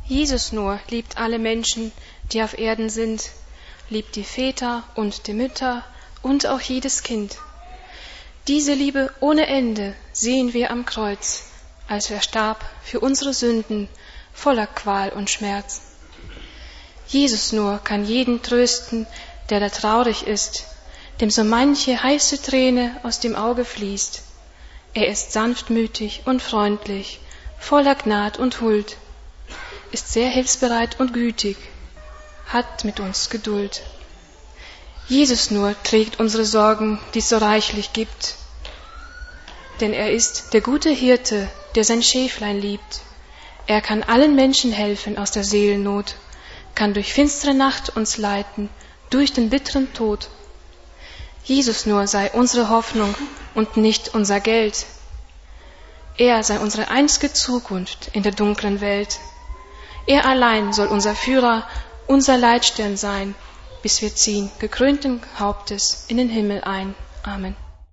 Jesus nur liebt alle Menschen, die auf Erden sind, liebt die Väter und die Mütter und auch jedes Kind. Diese Liebe ohne Ende sehen wir am Kreuz, als er starb für unsere Sünden, voller Qual und Schmerz. Jesus nur kann jeden trösten, der da traurig ist, dem so manche heiße Träne aus dem Auge fließt. Er ist sanftmütig und freundlich, voller Gnad und Huld, ist sehr hilfsbereit und gütig, hat mit uns Geduld. Jesus nur trägt unsere Sorgen, die es so reichlich gibt, denn er ist der gute Hirte, der sein Schäflein liebt. Er kann allen Menschen helfen aus der Seelennot, kann durch finstere Nacht uns leiten, durch den bitteren Tod. Jesus nur sei unsere Hoffnung und nicht unser Geld. Er sei unsere einzige Zukunft in der dunklen Welt. Er allein soll unser Führer, unser Leitstern sein, bis wir ziehen gekrönten Hauptes in den Himmel ein. Amen.